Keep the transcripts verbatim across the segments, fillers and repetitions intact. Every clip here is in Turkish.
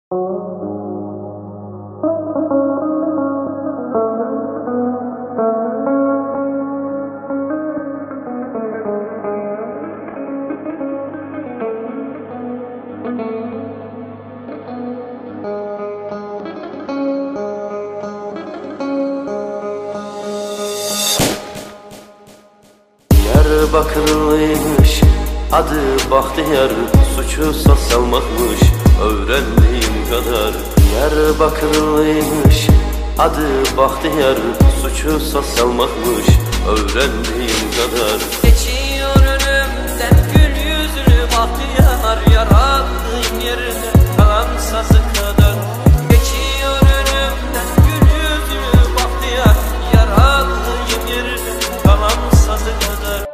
Diyarbakırlıymış, adı Bahtiyar, suçu saz salmakmış öğrendiğim kadar. Diyarbakırlıymış, adı Bahtiyar, suçu saz salmakmış öğrendiğim kadar. Geçiyor önümden gül yüzlü Bahtiyar, yarattığım yerine kalan sazı kadar. Geçiyor önümden gül yüzlü Bahtiyar, yarattığım yerine kalan sazı kadar.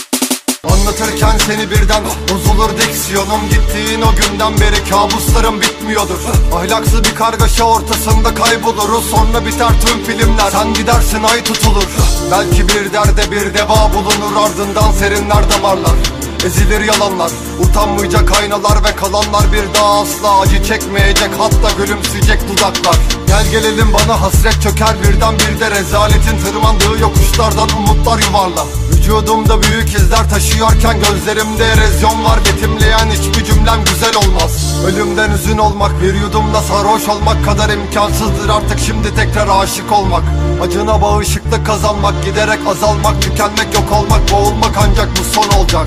Anlatırken seni birden bozulur diksiyonum. Gittiğin o günden beri kabuslarım bitmiyordur. Ahlaksız bir kargaşa ortasında kayboluruz. Sonra biter tüm filmler, sen gidersin ay tutulur. Belki bir derde bir deva bulunur, ardından serinler damarlar. Ezilir yalanlar, utanmayacak aynalar ve kalanlar bir daha asla acı çekmeyecek, hatta gülümseyecek dudaklar. Gel gelelim bana hasret çöker birden, bir de rezaletin tırmandığı yokuşlardan umutlar yuvarla. Vücudumda büyük izler taşıyorken gözlerimde erozyon var. Betimleyen hiçbir cümlem güzel olmaz. Ölümden üzün olmak, bir yudumda sarhoş olmak kadar imkansızdır artık şimdi tekrar aşık olmak. Acına bağışıklık kazanmak, giderek azalmak, tükenmek, yok olmak, boğulmak, ancak bu son olacak.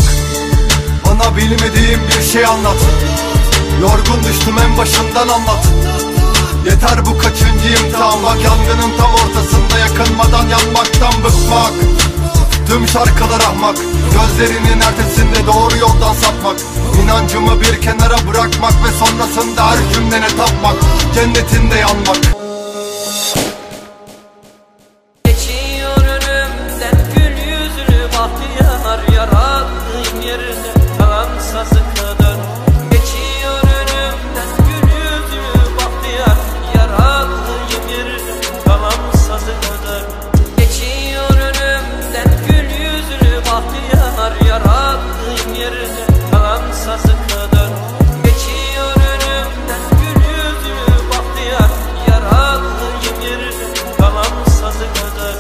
Bana bilmediğim bir şey anlat. Yorgun düştüm en başından anlat. Yeter bu kaçıncı imtihan, bak yangının tam ortasında yakınmadan yanmaktan bıkmak. Tüm şarkılar ahmak, gözlerinin ertesinde doğru yoldan sapmak. İnancımı bir kenara bırakmak ve sonrasında her cümlene tapmak, cennetinde yanmak. Geçiyor önümden gül yüzlü Bahtiyar, yarattığım yerine kalan sazı kadar. Geçiyor önümden gül yüzlü Bahtiyar, yarattığım yerine kalan sazı kadar. Geçiyor önümden gül yüzlü Bahtiyar, yarattığım yerine kalan sazı kadar. Geçiyor önümden gül yüzlü Bahtiyar, yarattığım yerine kalan sazı kadar.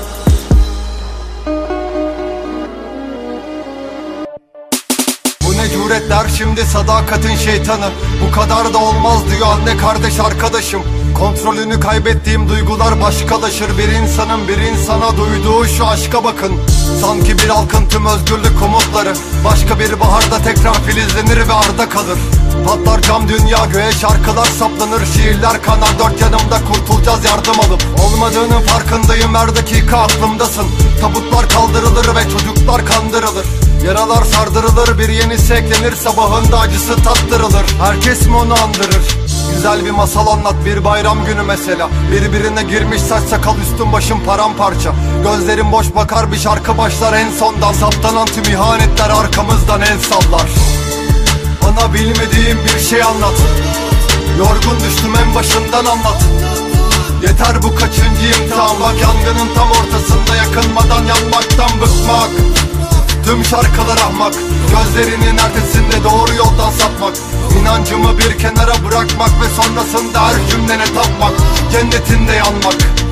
Bu ne cüretler şimdi sadakatin şeytanı. Bu kadar da olmaz diyor anne, kardeş, arkadaşım. Kontrolünü kaybettiğim duygular başkalaşır. Bir insanın bir insana duyduğu şu aşka bakın. Sanki bir halkın tüm özgürlük umutları başka bir baharda tekrar filizlenir ve arda kalır. Patlar cam dünya, göğe şarkılar saplanır, şiirler kanar dört yanımda, kurtulacağız yardım alıp. Olmadığının farkındayım, her dakika aklımdasın. Tabutlar kaldırılır ve çocuklar kandırılır. Yaralar sardırılır, bir yenisi eklenir, sabahında acısı tattırılır. Herkes mi onu andırır? Güzel bir masal anlat, bir bayram günü mesela. Birbirine girmiş saç sakal, üstüm başım paramparça. Gözlerim boş bakar, bir şarkı başlar en sondan. Saptanan tüm ihanetler arkamızdan el sallar. Bana bilmediğim bir şey anlat. Yorgun düştüm en başından anlat. Yeter bu kaçıncı imtihan, bak yangının tam ortasında yakınmadan yanmaktan bıkmak. Tüm şarkılar ahmak, gözlerinin ertesinde doğru yoldan sapmak. İnancımı bir kenara bırakmak ve sonrasında her cümlene tapmak, cennetinde yanmak.